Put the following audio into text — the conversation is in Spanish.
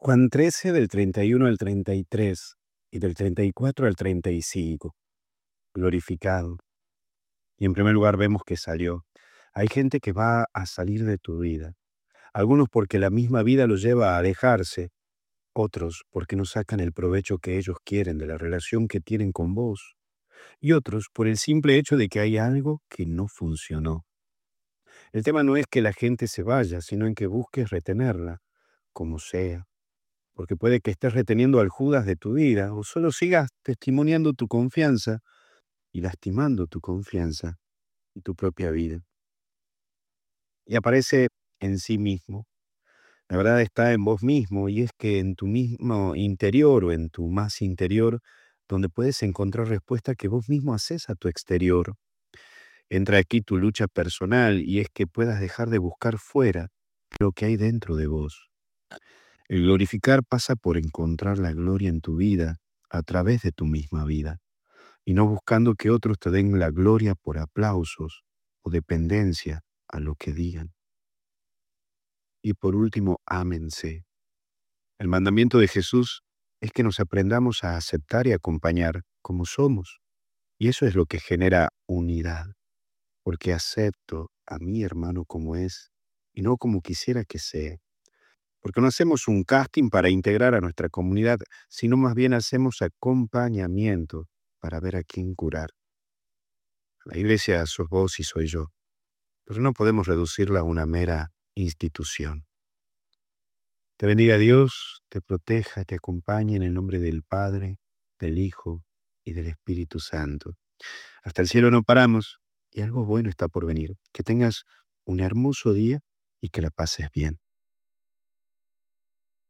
Juan 13 del 31 al 33 y del 34 al 35, glorificado. Y en primer lugar vemos que salió. Hay gente que va a salir de tu vida. Algunos porque la misma vida los lleva a alejarse, otros porque no sacan el provecho que ellos quieren de la relación que tienen con vos, y otros por el simple hecho de que hay algo que no funcionó. El tema no es que la gente se vaya, sino en que busques retenerla, como sea. Porque puede que estés reteniendo al Judas de tu vida o solo sigas testimoniando tu confianza y lastimando tu confianza y tu propia vida. Y aparece en sí mismo. La verdad está en vos mismo y es que en tu mismo interior o en tu más interior, donde puedes encontrar respuesta que vos mismo haces a tu exterior. Entra aquí tu lucha personal y es que puedas dejar de buscar fuera lo que hay dentro de vos. El glorificar pasa por encontrar la gloria en tu vida a través de tu misma vida y no buscando que otros te den la gloria por aplausos o dependencia a lo que digan. Y por último, ámense. El mandamiento de Jesús es que nos aprendamos a aceptar y acompañar como somos. Y eso es lo que genera unidad, porque acepto a mi hermano como es y no como quisiera que sea. Porque no hacemos un casting para integrar a nuestra comunidad, sino más bien hacemos acompañamiento para ver a quién curar. La iglesia sos vos y soy yo, pero no podemos reducirla a una mera institución. Te bendiga Dios, te proteja, te acompañe en el nombre del Padre, del Hijo y del Espíritu Santo. Hasta el cielo no paramos y algo bueno está por venir. Que tengas un hermoso día y que la pases bien.